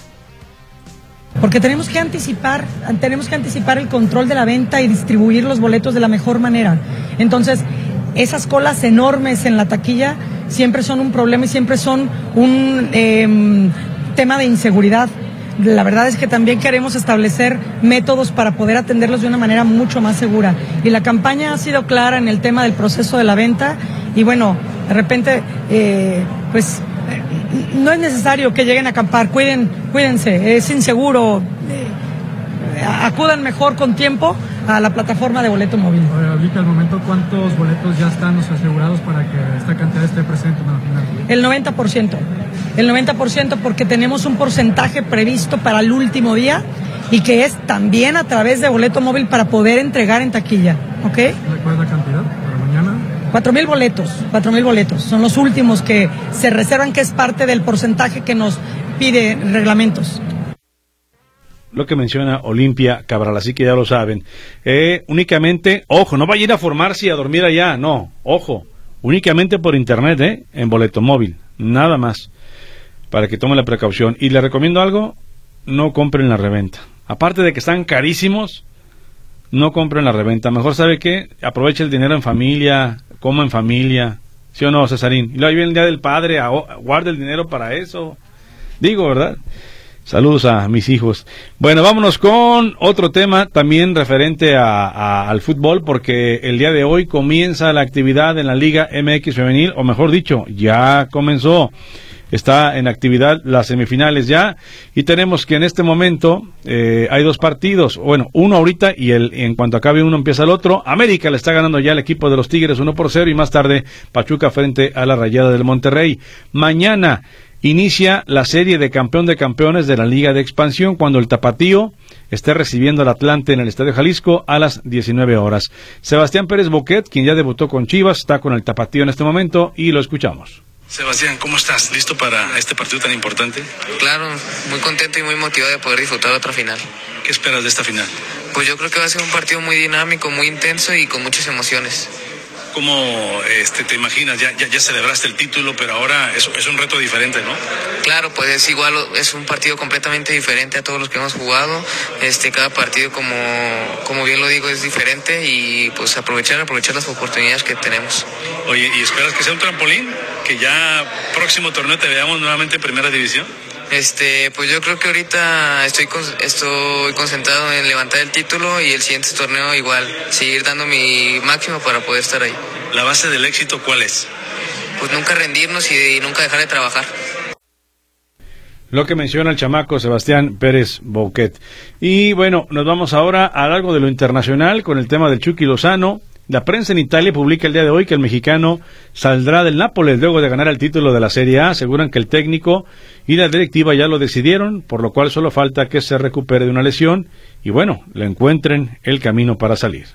J: Porque tenemos que anticipar, tenemos que anticipar el control de la venta y distribuir los boletos de la mejor manera. Entonces, esas colas enormes en la taquilla siempre son un problema y siempre son un eh, tema de inseguridad. La verdad es que también queremos establecer métodos para poder atenderlos de una manera mucho más segura. Y la campaña ha sido clara en el tema del proceso de la venta. Y bueno, de repente, eh, pues, eh, no es necesario que lleguen a acampar. Cuiden, cuídense, es inseguro. Eh, acudan mejor con tiempo a la plataforma de boleto móvil.
K: Ahorita al momento, ¿cuántos boletos ya están asegurados para que esta cantidad esté presente en la final?
J: El noventa por ciento. El noventa por ciento porque tenemos un porcentaje previsto para el último día y que es también a través de boleto móvil para poder entregar en taquilla. ¿Ok?
K: ¿Cuál es la cantidad para mañana?
J: Cuatro mil boletos, cuatro mil boletos. Son los últimos que se reservan, que es parte del porcentaje que nos pide reglamentos.
I: Lo que menciona Olimpia Cabral, así que ya lo saben. Eh, únicamente, ojo, no vaya a ir a formarse y a dormir allá, no, ojo, únicamente por internet, eh, en boleto móvil, nada más, para que tomen la precaución. Y le recomiendo algo, no compren la reventa. Aparte de que están carísimos, no compren la reventa. Mejor, ¿sabe qué? Aproveche el dinero en familia, coma en familia, ¿sí o no, Cesarín? Y luego viene el Día del Padre, guarde el dinero para eso. Digo, ¿verdad? Saludos a mis hijos. Bueno, vámonos con otro tema también referente a, a, al fútbol, porque el día de hoy comienza la actividad en la Liga M X Femenil, o mejor dicho, ya comenzó. Está en actividad las semifinales ya, y tenemos que en este momento eh, hay dos partidos, bueno, uno ahorita y el en cuanto acabe uno empieza el otro. América le está ganando ya al equipo de los Tigres uno por cero, y más tarde Pachuca frente a la Rayada del Monterrey. Mañana inicia la serie de campeón de campeones de la Liga de Expansión, cuando el Tapatío esté recibiendo al Atlante en el Estadio Jalisco a las diecinueve horas. Sebastián Pérez Boquet, quien ya debutó con Chivas, está con el Tapatío en este momento y lo escuchamos.
L: Sebastián, ¿cómo estás? ¿Listo para este partido tan importante?
M: Claro, muy contento y muy motivado de poder disfrutar de otra final.
L: ¿Qué esperas de esta final?
M: Pues yo creo que va a ser un partido muy dinámico, muy intenso y con muchas emociones.
L: ¿Cómo este, te imaginas? Ya, ya, ya celebraste el título, pero ahora es, es un reto diferente, ¿no?
M: Claro, pues es igual, es un partido completamente diferente a todos los que hemos jugado. Este, cada partido, como, como bien lo digo, es diferente, y pues aprovechar, aprovechar las oportunidades que tenemos.
L: Oye, ¿y esperas que sea un trampolín? ¿Que ya próximo torneo te veamos nuevamente en Primera División?
M: Este, pues yo creo que ahorita estoy con, estoy concentrado en levantar el título, y el siguiente torneo igual, seguir dando mi máximo para poder estar ahí.
L: ¿La base del éxito cuál es?
M: Pues nunca rendirnos y, y nunca dejar de trabajar.
I: Lo que menciona el chamaco Sebastián Pérez Bouquet. Y bueno, nos vamos ahora a algo de lo internacional con el tema del Chucky Lozano. La prensa en Italia publica el día de hoy que el mexicano saldrá del Nápoles luego de ganar el título de la Serie A. Aseguran que el técnico y la directiva ya lo decidieron, por lo cual solo falta que se recupere de una lesión y bueno, le encuentren el camino para salir.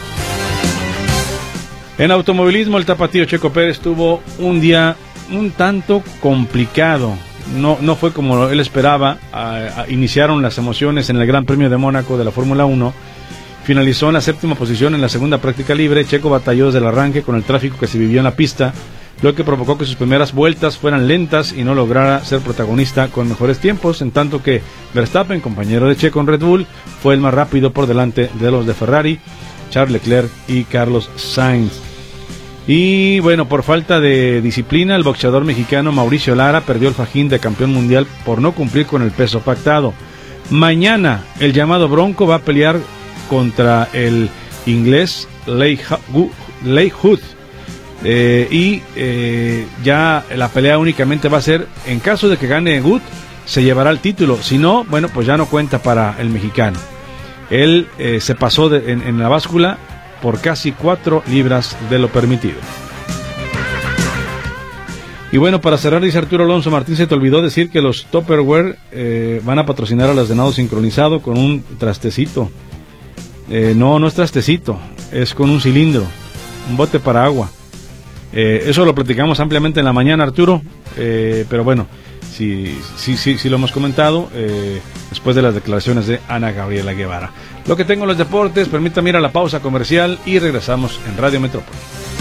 I: En automovilismo, el tapatío Checo Pérez tuvo un día un tanto complicado. No, no fue como él esperaba. A, a, iniciaron las emociones en el Gran Premio de Mónaco de la Fórmula uno. Finalizó en la séptima posición en la segunda práctica libre. Checo batalló desde el arranque con el tráfico que se vivió en la pista, lo que provocó que sus primeras vueltas fueran lentas y no lograra ser protagonista con mejores tiempos, en tanto que Verstappen, compañero de Checo en Red Bull, fue el más rápido por delante de los de Ferrari, Charles Leclerc y Carlos Sainz. Y bueno, por falta de disciplina, el boxeador mexicano Mauricio Lara perdió el fajín de campeón mundial por no cumplir con el peso pactado. Mañana el llamado Bronco va a pelear contra el inglés Leigh Hood, eh, y eh, ya la pelea únicamente va a ser en caso de que gane Hood, se llevará el título. Si no, bueno, pues ya no cuenta para el mexicano. Él eh, se pasó de, en, en la báscula por casi cuatro libras de lo permitido. Y bueno, para cerrar, dice Arturo Alonso Martín, se te olvidó decir que los Tupperware eh, van a patrocinar a las de nado sincronizado con un trastecito. Eh, no, no es trastecito, es con un cilindro, un bote para agua. Eh, eso lo platicamos ampliamente en la mañana, Arturo, eh, pero bueno, sí, sí, sí, sí lo hemos comentado eh, después de las declaraciones de Ana Gabriela Guevara. Lo que tengo en los deportes, permítame ir a la pausa comercial y regresamos en Radio Metrópoli.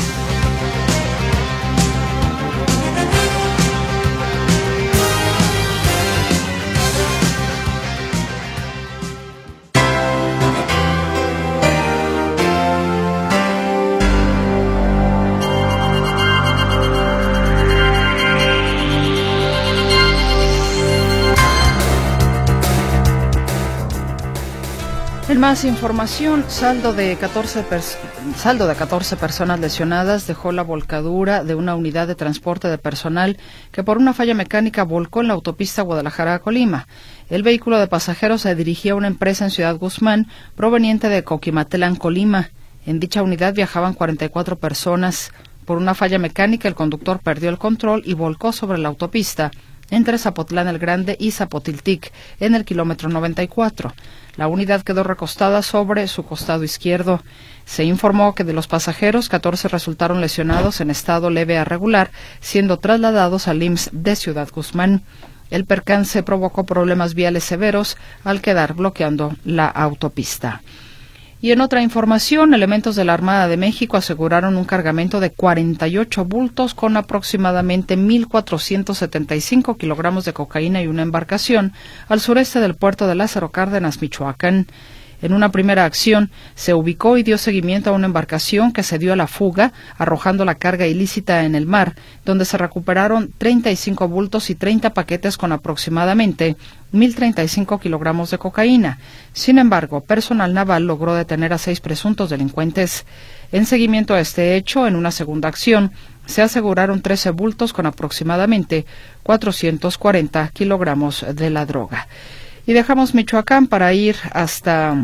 B: En más información, saldo de catorce pers- saldo de catorce personas lesionadas dejó la volcadura de una unidad de transporte de personal que por una falla mecánica volcó en la autopista Guadalajara a Colima. El vehículo de pasajeros se dirigía a una empresa en Ciudad Guzmán proveniente de Coquimatlán, Colima. En dicha unidad viajaban cuarenta y cuatro personas. Por una falla mecánica, el conductor perdió el control y volcó sobre la autopista. entre Zapotlán el Grande y Zapotiltic, en el kilómetro noventa y cuatro. La unidad quedó recostada sobre su costado izquierdo. Se informó que de los pasajeros, catorce resultaron lesionados en estado leve a regular, siendo trasladados al I M S S de Ciudad Guzmán. El percance provocó problemas viales severos al quedar bloqueando la autopista. Y en otra información, elementos de la Armada de México aseguraron un cargamento de cuarenta y ocho bultos con aproximadamente mil cuatrocientos setenta y cinco kilogramos de cocaína y una embarcación al sureste del puerto de Lázaro Cárdenas, Michoacán. En una primera acción, se ubicó y dio seguimiento a una embarcación que se dio a la fuga, arrojando la carga ilícita en el mar, donde se recuperaron treinta y cinco bultos y treinta paquetes con aproximadamente mil treinta y cinco kilogramos de cocaína. Sin embargo, personal naval logró detener a seis presuntos delincuentes. En seguimiento a este hecho, en una segunda acción, se aseguraron trece bultos con aproximadamente cuatrocientos cuarenta kilogramos de la droga. Y dejamos Michoacán para ir hasta,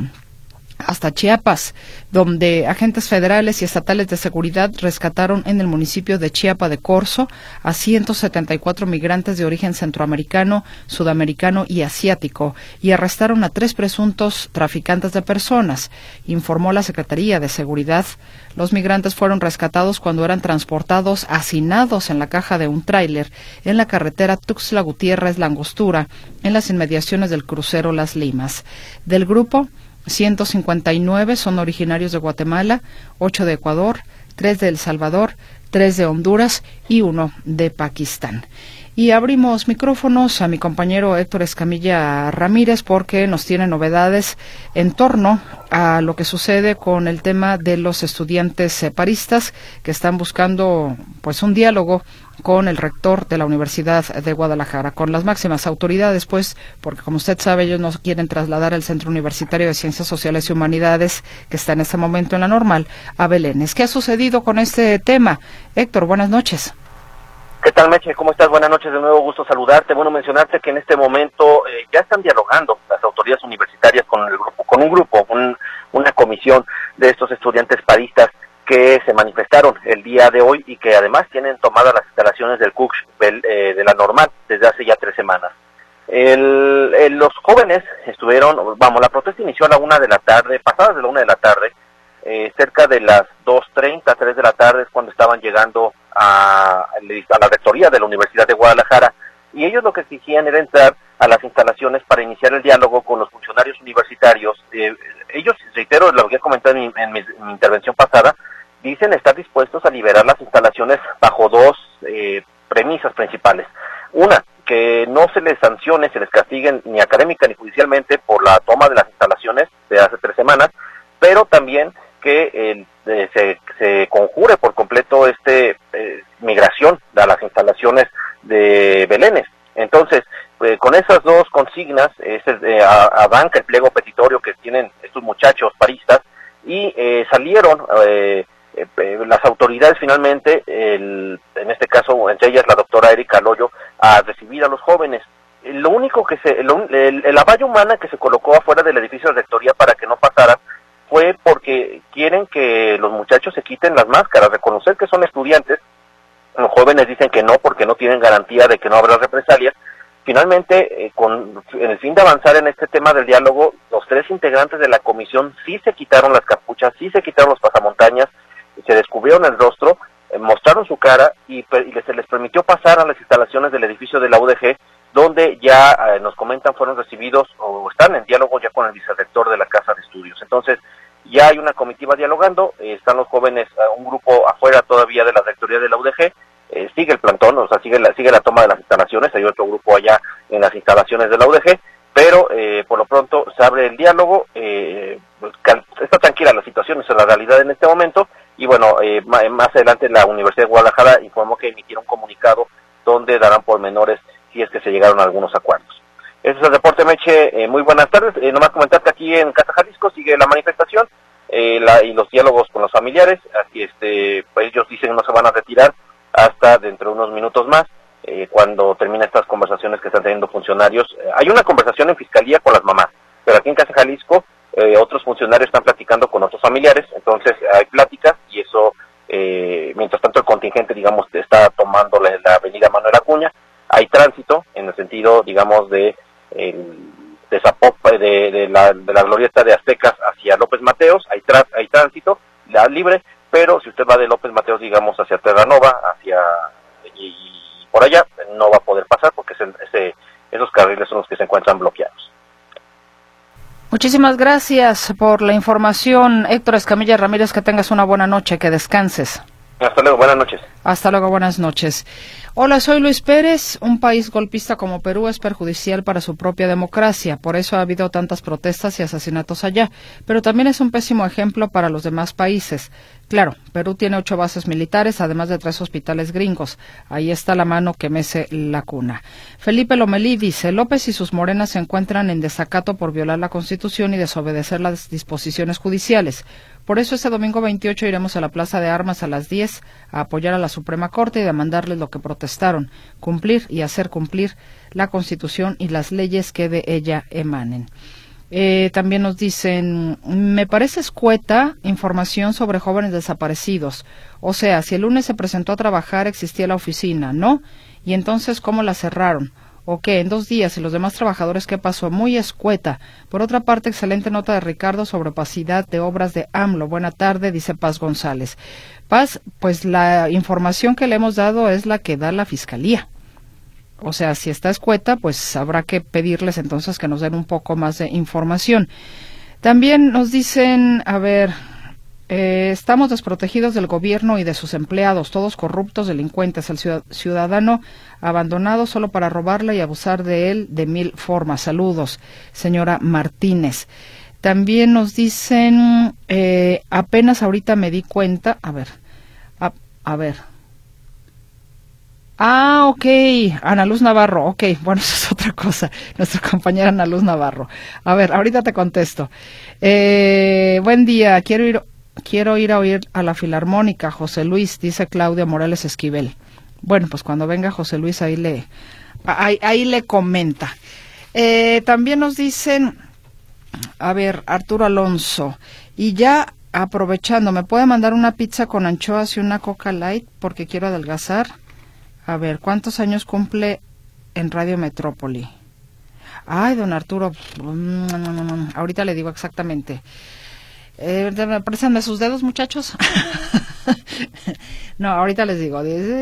B: hasta Chiapas, donde agentes federales y estatales de seguridad rescataron en el municipio de Chiapa de Corzo a ciento setenta y cuatro migrantes de origen centroamericano, sudamericano y asiático, y arrestaron a tres presuntos traficantes de personas, informó la Secretaría de Seguridad. Los migrantes fueron rescatados cuando eran transportados hacinados en la caja de un tráiler en la carretera Tuxtla Gutiérrez-La Angostura, en las inmediaciones del crucero Las Limas. Del grupo, ciento cincuenta y nueve son originarios de Guatemala, ocho de Ecuador, tres de El Salvador, tres de Honduras y uno de Pakistán. Y abrimos micrófonos a mi compañero Héctor Escamilla Ramírez porque nos tiene novedades en torno a lo que sucede con el tema de los estudiantes eh, paristas que están buscando pues un diálogo con el rector de la Universidad de Guadalajara, con las máximas autoridades, pues, porque como usted sabe, ellos no quieren trasladar el Centro Universitario de Ciencias Sociales y Humanidades, que está en este momento en la Normal, a Belénes. ¿Qué ha sucedido con este tema? Héctor, buenas noches.
D: ¿Qué tal, Meche? ¿Cómo estás? Buenas noches, de nuevo gusto saludarte. Bueno, mencionarte que en este momento eh, ya están dialogando las autoridades universitarias con el grupo, con un grupo, un, una comisión de estos estudiantes paristas que se manifestaron el día de hoy y que además tienen tomadas las instalaciones del C U C H eh, de la Normal desde hace ya tres semanas. El, el, los jóvenes estuvieron, vamos, la protesta inició a la una de la tarde, pasadas de la una de la tarde, eh, cerca de las dos treinta, tres de la tarde es cuando estaban llegando a, a la rectoría de la Universidad de Guadalajara, y ellos lo que exigían era entrar a las instalaciones para iniciar el diálogo con los funcionarios universitarios. Eh, ellos, reitero, lo que he comentado en mi, en mi, en mi intervención pasada, dicen estar dispuestos a liberar las instalaciones bajo dos eh, premisas principales. Una, que no se les sancione, se les castiguen ni académica ni judicialmente por la toma de las instalaciones de hace tres semanas, pero también que eh, eh, se, se conjure por completo este eh, migración a las instalaciones de Belénes. Entonces, eh, con esas dos consignas, eh, eh, arranca el pliego petitorio que tienen estos muchachos paristas y eh, salieron eh, eh, las autoridades finalmente, el, en este caso, entre ellas la doctora Erika Loyo, a recibir a los jóvenes. Lo único que se, el, el, la valla humana que se colocó afuera del edificio de rectoría para que no pasaran fue porque quieren que los muchachos se quiten las máscaras, reconocer que son estudiantes. Los jóvenes dicen que no porque no tienen garantía de que no habrá represalias. Finalmente, eh, con en el fin de avanzar en este tema del diálogo, los tres integrantes de la comisión sí se quitaron las capuchas, sí se quitaron los pasamontañas, se descubrieron el rostro, eh, mostraron su cara y, y se les permitió pasar a las instalaciones del edificio de la U D G, donde ya eh, nos comentan fueron recibidos o están en diálogo ya con el vicerrector de la Casa de Estudios. Entonces, ya hay una comitiva dialogando, eh, están los jóvenes, eh, un grupo afuera todavía de la rectoría de la U D G, eh, sigue el plantón, o sea, sigue la, sigue la toma de las instalaciones, hay otro grupo allá en las instalaciones de la U D G, pero eh, por lo pronto se abre el diálogo, eh, está tranquila la situación, esa es la realidad en este momento, y bueno, eh, más adelante la Universidad de Guadalajara informó que emitieron un comunicado donde darán pormenores si es que se llegaron a algunos acuerdos. Ese es el reporte, Meche. Eh, muy buenas tardes. Eh, nomás comentar que aquí en Casa Jalisco sigue la manifestación eh, la, y los diálogos con los familiares. Así este, pues ellos dicen no se van a retirar hasta dentro de unos minutos más, eh, cuando terminen estas conversaciones que están teniendo funcionarios. Eh, hay una conversación en fiscalía con las mamás, pero aquí en Casa Jalisco eh, otros funcionarios están platicando con otros familiares, entonces hay pláticas y eso, eh, mientras tanto el contingente, digamos, está tomando la, la avenida Manuel Acuña. Hay tránsito en
N: en el sentido, digamos, de el de, Zapopan, de, de, la, de la glorieta de Aztecas hacia López Mateos, hay, tra, hay tránsito la libre, pero si usted va de López Mateos, digamos, hacia Terranova, hacia y, y por allá, no va a poder pasar porque ese, ese, esos carriles son los que se encuentran bloqueados.
B: Muchísimas gracias por la información, Héctor Escamilla Ramírez, que tengas una buena noche, que descanses.
N: Hasta luego, buenas noches.
B: Hasta luego, buenas noches. Hola, soy Luis Pérez. Un país golpista como Perú es perjudicial para su propia democracia. Por eso ha habido tantas protestas y asesinatos allá. Pero también es un pésimo ejemplo para los demás países. Claro, Perú tiene ocho bases militares, además de tres hospitales gringos. Ahí está la mano que mece la cuna. Felipe Lomelí dice, López y sus morenas se encuentran en desacato por violar la Constitución y desobedecer las disposiciones judiciales. Por eso este domingo veintiocho iremos a la Plaza de Armas a las diez a apoyar a la Suprema Corte y demandarles lo que protestaron, cumplir y hacer cumplir la Constitución y las leyes que de ella emanen. Eh, también nos dicen, me parece escueta información sobre jóvenes desaparecidos. O sea, si el lunes se presentó a trabajar, existía la oficina, ¿no? Y entonces, ¿cómo la cerraron? ¿O qué? En dos días, y los demás trabajadores, ¿qué pasó? Muy escueta. Por otra parte, excelente nota de Ricardo sobre opacidad de obras de AMLO. Buena tarde, dice Paz González. Paz, pues la información que le hemos dado es la que da la Fiscalía. O sea, si está escueta, pues habrá que pedirles entonces que nos den un poco más de información. También nos dicen, a ver, eh, estamos desprotegidos del gobierno y de sus empleados, todos corruptos, delincuentes, el ciudadano abandonado solo para robarle y abusar de él de mil formas. Saludos, señora Martínez. También nos dicen, eh, apenas ahorita me di cuenta, a ver, a, a ver, Ah, ok, Ana Luz Navarro, ok, bueno, eso es otra cosa, nuestra compañera Ana Luz Navarro. A ver, ahorita te contesto. Eh, buen día, quiero ir, quiero ir a oír a la Filarmónica, José Luis, dice Claudia Morales Esquivel. Bueno, pues cuando venga José Luis ahí le, ahí, ahí le comenta. Eh, también nos dicen, a ver, Arturo Alonso, y ya aprovechando, ¿me puede mandar una pizza con anchoas y una Coca Light porque quiero adelgazar? A ver, ¿cuántos años cumple en Radio Metrópoli? Ay, don Arturo, ahorita le digo exactamente. Eh, ¿Me prestan sus dedos, muchachos? No, ahorita les digo.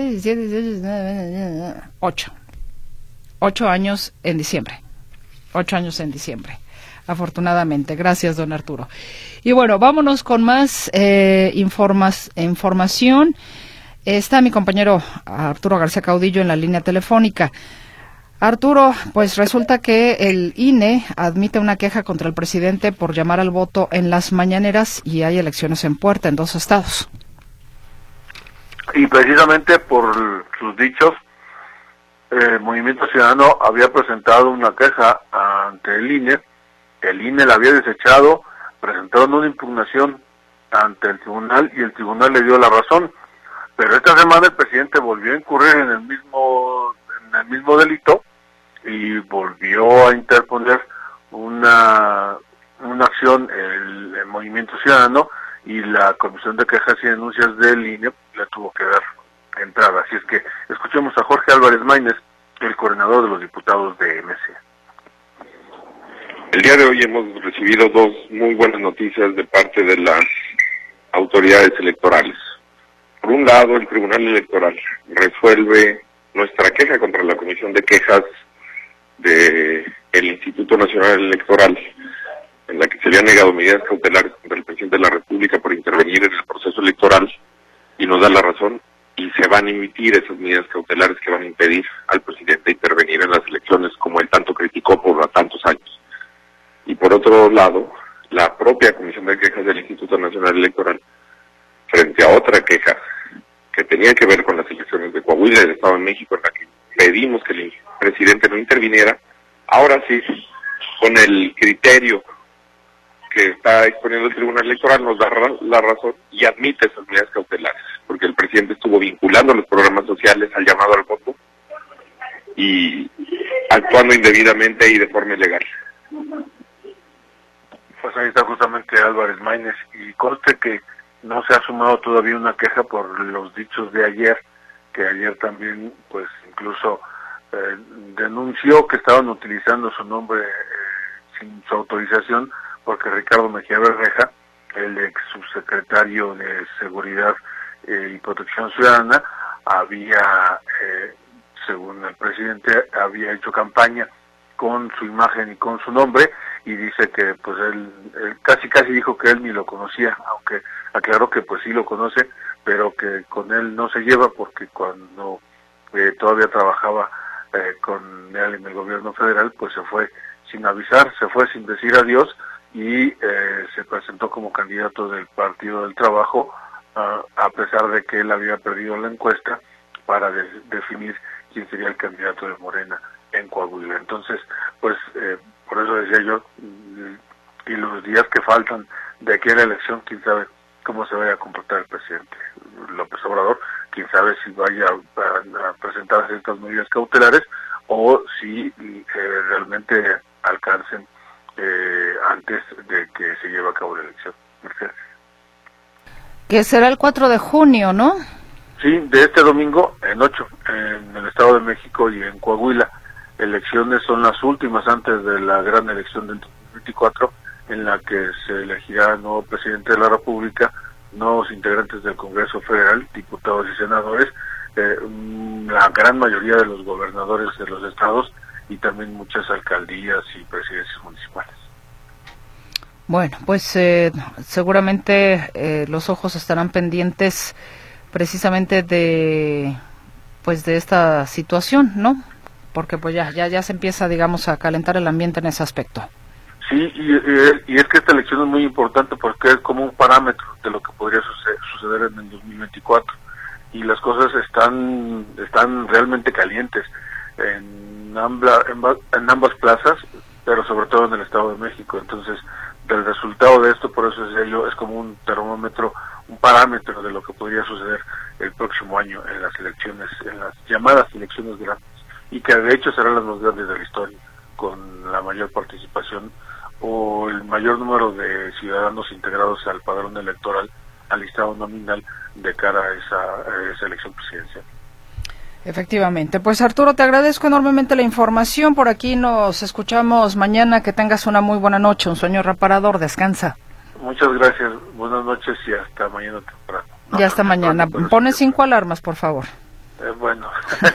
B: Ocho. Ocho años en diciembre. Ocho años en diciembre. Afortunadamente. Gracias, don Arturo. Y bueno, vámonos con más eh, informas, información. Está mi compañero Arturo García Caudillo en la línea telefónica. Arturo, pues resulta que el I N E admite una queja contra el presidente por llamar al voto en las mañaneras y hay elecciones en puerta en dos estados.
G: Y precisamente por sus dichos, el Movimiento Ciudadano había presentado una queja ante el I N E, el I N E la había desechado, presentaron una impugnación ante el tribunal y el tribunal le dio la razón. Pero esta semana el presidente volvió a incurrir en el mismo en el mismo delito y volvió a interponer una una acción el, el Movimiento Ciudadano y la Comisión de Quejas y Denuncias del I N E le tuvo que dar entrada. Así es que escuchemos a Jorge Álvarez Maínez, el coordinador de los diputados de M C.
O: El día de hoy hemos recibido dos muy buenas noticias de parte de las autoridades electorales. Por un lado, el Tribunal Electoral resuelve nuestra queja contra la Comisión de Quejas del Instituto Nacional Electoral, en la que se le han negado medidas cautelares contra el presidente de la República por intervenir en el proceso electoral, y nos da la razón, y se van a emitir esas medidas cautelares que van a impedir al presidente intervenir en las elecciones, como él tanto criticó por tantos años. Y por otro lado, la propia Comisión de Quejas del Instituto Nacional Electoral, frente a otra queja que tenía que ver con las elecciones de Coahuila y del Estado de México, en la que pedimos que el presidente no interviniera, ahora sí, con el criterio que está exponiendo el Tribunal Electoral, nos da la razón y admite esas medidas cautelares, porque el presidente estuvo vinculando los programas sociales al llamado al voto y actuando indebidamente y de forma ilegal.
G: Pues ahí está justamente Álvarez Maínez, y conste que no se ha sumado todavía una queja por los dichos de ayer, que ayer también, pues incluso eh, denunció que estaban utilizando su nombre eh, sin su autorización, porque Ricardo Mejía Verdeja, el ex subsecretario de Seguridad eh, y Protección Ciudadana, había, eh, según el presidente, había hecho campaña con su imagen y con su nombre, y dice que pues él, él casi casi dijo que él ni lo conocía, aunque aclaró que pues sí lo conoce, pero que con él no se lleva porque cuando eh, todavía trabajaba eh, con él en el gobierno federal, pues se fue sin avisar, se fue sin decir adiós, y eh, se presentó como candidato del Partido del Trabajo, uh, a pesar de que él había perdido la encuesta para de definir quién sería el candidato de Morena en Coahuila. Entonces, pues eh, por eso decía yo, y los días que faltan de aquí a la elección, quién sabe cómo se vaya a comportar el presidente López Obrador, quién sabe si vaya a, a presentar ciertas medidas cautelares o si eh, realmente alcancen eh, antes de que se lleve a cabo la elección. Mercedes.
B: Que será el cuatro de junio, ¿no?
G: Sí, de este domingo en ocho, en el Estado de México y en Coahuila. Elecciones son las últimas antes de la gran elección del dos mil veinticuatro, en la que se elegirá nuevo presidente de la República, nuevos integrantes del Congreso Federal, diputados y senadores, eh, la gran mayoría de los gobernadores de los estados y también muchas alcaldías y presidencias municipales.
B: Bueno, pues eh, seguramente eh, los ojos estarán pendientes precisamente de pues de esta situación, ¿no? Porque pues ya ya ya se empieza, digamos, a calentar el ambiente en ese aspecto.
G: Sí, y, y, y es que esta elección es muy importante porque es como un parámetro de lo que podría suceder, suceder en el dos mil veinticuatro, y las cosas están están realmente calientes en, ambla, en, en ambas plazas, pero sobre todo en el Estado de México. Entonces, del resultado de esto, por eso decía yo, es como un termómetro, un parámetro de lo que podría suceder el próximo año en las elecciones, en las llamadas elecciones grandes, y que de hecho serán las más grandes de la historia, con la mayor participación o el mayor número de ciudadanos integrados al padrón electoral, al listado nominal de cara a esa, a esa elección presidencial.
B: Efectivamente. Pues Arturo, te agradezco enormemente la información. Por aquí nos escuchamos mañana. Que tengas una muy buena noche, un sueño reparador. Descansa.
G: Muchas gracias. Buenas noches y hasta mañana temprano. No,
B: ya hasta no, mañana. No, no, Pone cinco alarmas, por favor.
G: Eh, bueno.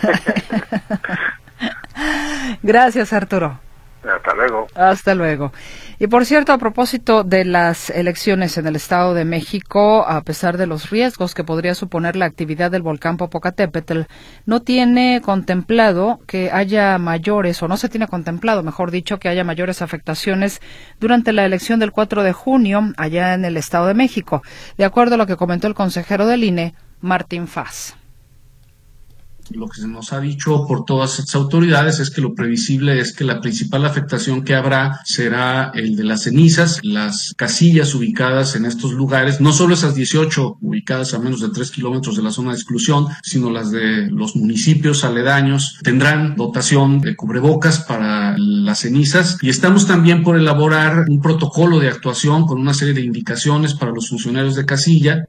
B: Gracias, Arturo.
G: Hasta luego.
B: Hasta luego. Y por cierto, a propósito de las elecciones en el Estado de México, a pesar de los riesgos que podría suponer la actividad del volcán Popocatépetl, no tiene contemplado que haya mayores, o no se tiene contemplado, mejor dicho, que haya mayores afectaciones durante la elección del cuatro de junio allá en el Estado de México, de acuerdo a lo que comentó el consejero del I N E, Martín Faz.
P: Lo que se nos ha dicho por todas estas autoridades es que lo previsible es que la principal afectación que habrá será el de las cenizas, las casillas ubicadas en estos lugares, no solo esas dieciocho ubicadas a menos de tres kilómetros de la zona de exclusión, sino las de los municipios aledaños, tendrán dotación de cubrebocas para las cenizas, y estamos también por elaborar un protocolo de actuación con una serie de indicaciones para los funcionarios de casilla.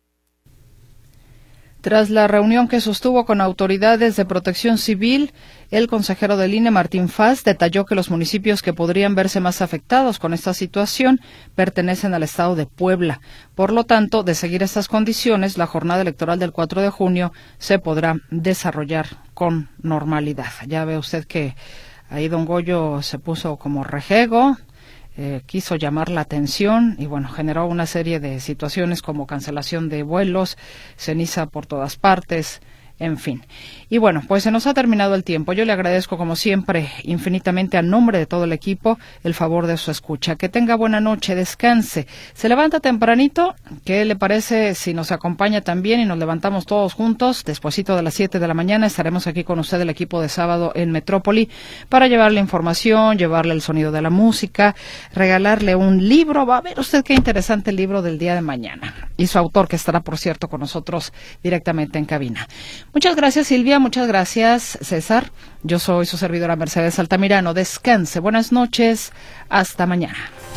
B: Tras la reunión que sostuvo con autoridades de protección civil, el consejero del I N E, Martín Faz, detalló que los municipios que podrían verse más afectados con esta situación pertenecen al estado de Puebla. Por lo tanto, de seguir estas condiciones, la jornada electoral del cuatro de junio se podrá desarrollar con normalidad. Ya ve usted que ahí don Goyo se puso como rejego. Eh, quiso llamar la atención y bueno, generó una serie de situaciones como cancelación de vuelos, ceniza por todas partes, en fin. Y bueno, pues se nos ha terminado el tiempo. Yo le agradezco como siempre infinitamente a nombre de todo el equipo el favor de su escucha. Que tenga buena noche, descanse. Se levanta tempranito, ¿qué le parece si nos acompaña también y nos levantamos todos juntos? Despuesito de las siete de la mañana estaremos aquí con usted el equipo de Sábado en Metrópoli para llevarle información, llevarle el sonido de la música, regalarle un libro. Va a ver usted qué interesante el libro del día de mañana. Y su autor, que estará por cierto con nosotros directamente en cabina. Muchas gracias, Silvia. Muchas gracias, César. Yo soy su servidora Mercedes Altamirano. Descanse. Buenas noches. Hasta mañana.